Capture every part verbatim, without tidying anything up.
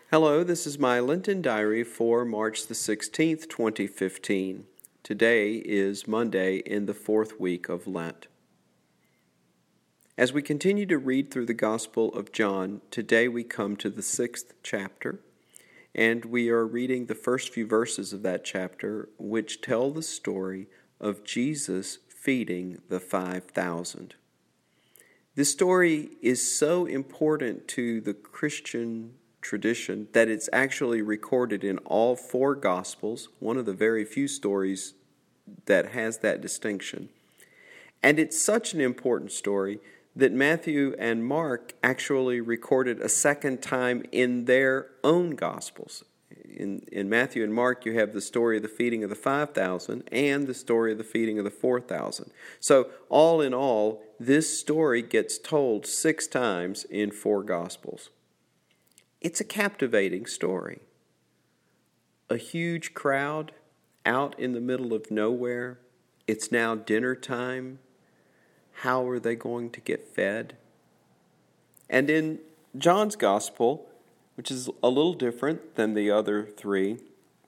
Hello, this is my Lenten Diary for March the sixteenth, twenty fifteen. Today is Monday in the fourth week of Lent. As we continue to read through the Gospel of John, today we come to the sixth chapter, and we are reading the first few verses of that chapter, which tell the story of Jesus feeding the five thousand. This story is so important to the Christian tradition that it's actually recorded in all four Gospels, one of the very few stories that has that distinction. And it's such an important story that Matthew and Mark actually recorded a second time in their own Gospels. In, in Matthew and Mark, you have the story of the feeding of the five thousand and the story of the feeding of the four thousand. So all in all, this story gets told six times in four Gospels. It's a captivating story. A huge crowd out in the middle of nowhere. It's now dinner time. How are they going to get fed? And in John's Gospel, which is a little different than the other three,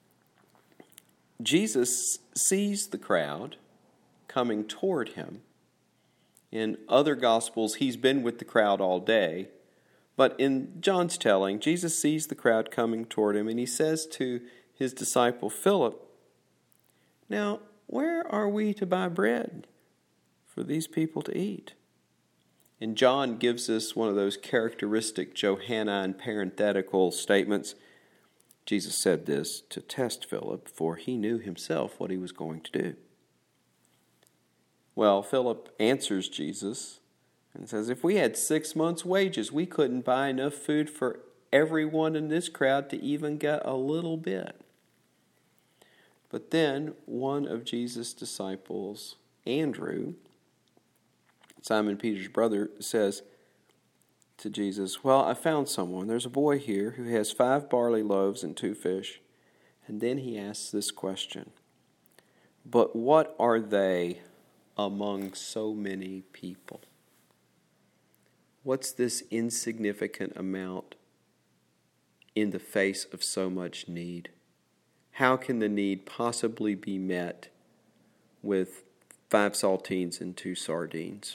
Jesus sees the crowd coming toward him. In other Gospels, he's been with the crowd all day. But in John's telling, Jesus sees the crowd coming toward him, and he says to his disciple Philip, "Now, where are we to buy bread for these people to eat?" And John gives us one of those characteristic Johannine parenthetical statements. Jesus said this to test Philip, for he knew himself what he was going to do. Well, Philip answers Jesus and says, if we had six months' wages, we couldn't buy enough food for everyone in this crowd to even get a little bit. But then one of Jesus' disciples, Andrew, Simon Peter's brother, says to Jesus, well, I found someone. There's a boy here who has five barley loaves and two fish. And then he asks this question, but what are they among so many people? What's this insignificant amount in the face of so much need? How can the need possibly be met with five saltines and two sardines?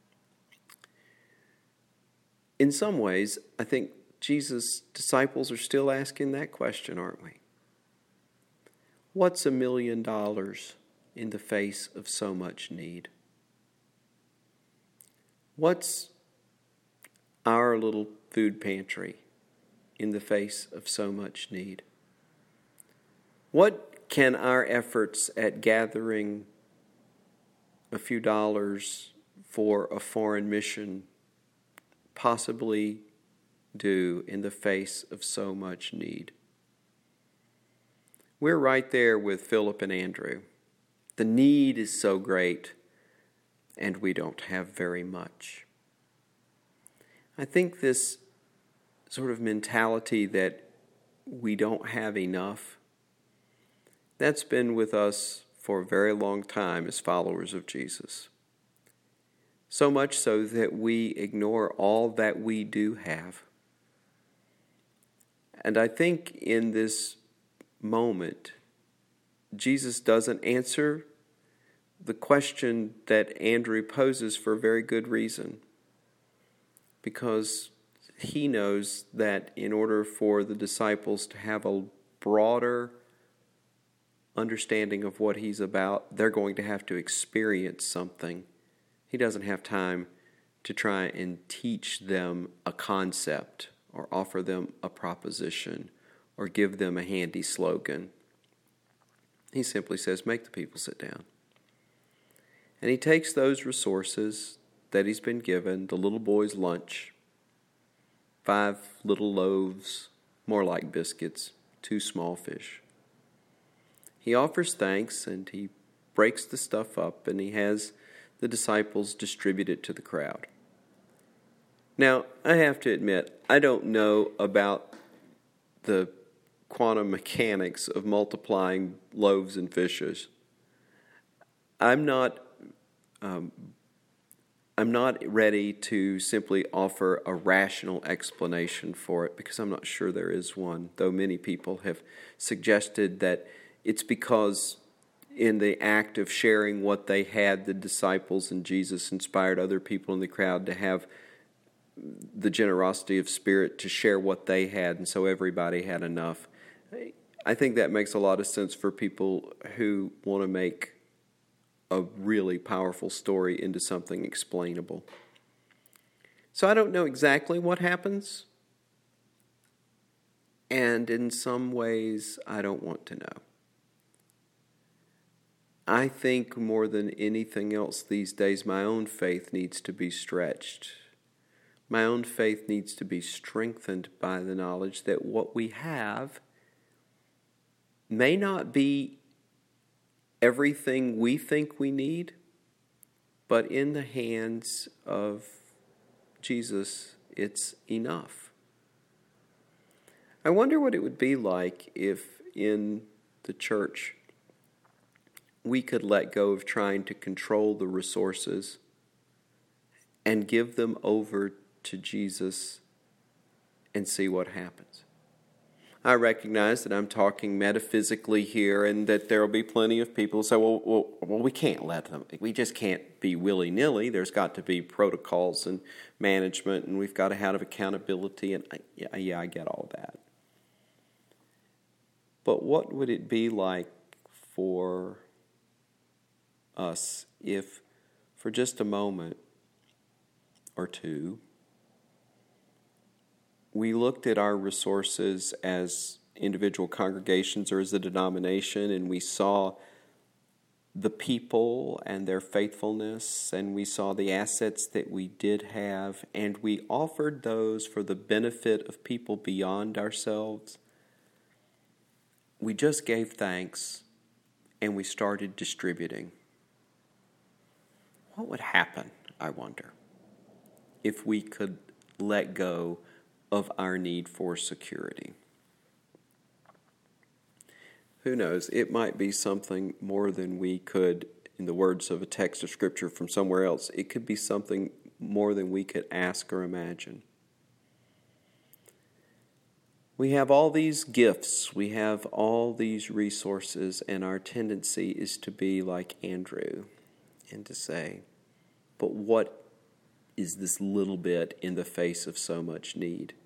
In some ways, I think Jesus' disciples are still asking that question, aren't we? What's a million dollars in the face of so much need? What's our little food pantry in the face of so much need? What can our efforts at gathering a few dollars for a foreign mission possibly do in the face of so much need? We're right there with Philip and Andrew. The need is so great, and we don't have very much. I think this sort of mentality that we don't have enough, that's been with us for a very long time as followers of Jesus. So much so that we ignore all that we do have. And I think in this moment, Jesus doesn't answer the question that Andrew poses for a very good reason. Because he knows that in order for the disciples to have a broader understanding of what he's about, they're going to have to experience something. He doesn't have time to try and teach them a concept or offer them a proposition or give them a handy slogan. He simply says, make the people sit down. And he takes those resources that he's been given, the little boy's lunch, five little loaves, more like biscuits, two small fish. He offers thanks and he breaks the stuff up and he has the disciples distribute it to the crowd. Now, I have to admit, I don't know about the quantum mechanics of multiplying loaves and fishes. I'm not um, I'm not ready to simply offer a rational explanation for it because I'm not sure there is one, though many people have suggested that it's because in the act of sharing what they had, the disciples and Jesus inspired other people in the crowd to have the generosity of spirit to share what they had, and so everybody had enough. I think that makes a lot of sense for people who want to make a really powerful story into something explainable. So I don't know exactly what happens, and in some ways I don't want to know. I think more than anything else these days, my own faith needs to be stretched. My own faith needs to be strengthened by the knowledge that what we have may not be everything we think we need, but in the hands of Jesus, it's enough. I wonder what it would be like if in the church we could let go of trying to control the resources and give them over to Jesus and see what happens. I recognize that I'm talking metaphysically here and that there will be plenty of people who say, well, well, well, we can't let them. We just can't be willy-nilly. There's got to be protocols and management, and we've got to have accountability. And I, yeah, yeah, I get all that. But what would it be like for us if, for just a moment or two, we looked at our resources as individual congregations or as a denomination, and we saw the people and their faithfulness, and we saw the assets that we did have, and we offered those for the benefit of people beyond ourselves. We just gave thanks, and we started distributing. What would happen, I wonder, if we could let go of our need for security? Who knows? It might be something more than we could, in the words of a text of Scripture from somewhere else, it could be something more than we could ask or imagine. We have all these gifts, we have all these resources, and our tendency is to be like Andrew and to say, but what is this little bit in the face of so much need?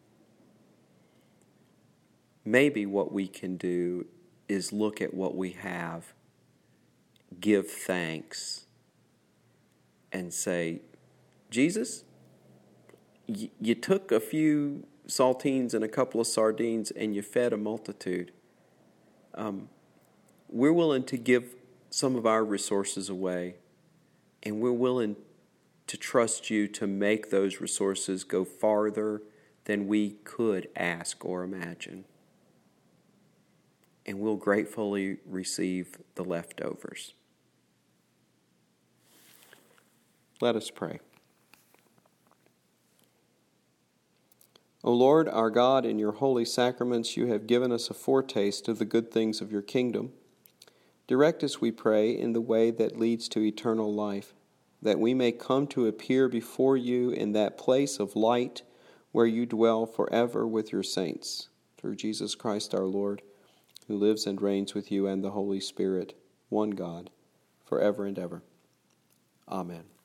Maybe what we can do is look at what we have, give thanks, and say, Jesus, y- you took a few saltines and a couple of sardines and you fed a multitude. Um, we're willing to give some of our resources away, and we're willing to trust you to make those resources go farther than we could ask or imagine. And we'll gratefully receive the leftovers. Let us pray. O Lord, our God, in your holy sacraments you have given us a foretaste of the good things of your kingdom. Direct us, we pray, in the way that leads to eternal life, that we may come to appear before you in that place of light where you dwell forever with your saints. Through Jesus Christ our Lord, who lives and reigns with you and the Holy Spirit, one God, forever and ever. Amen.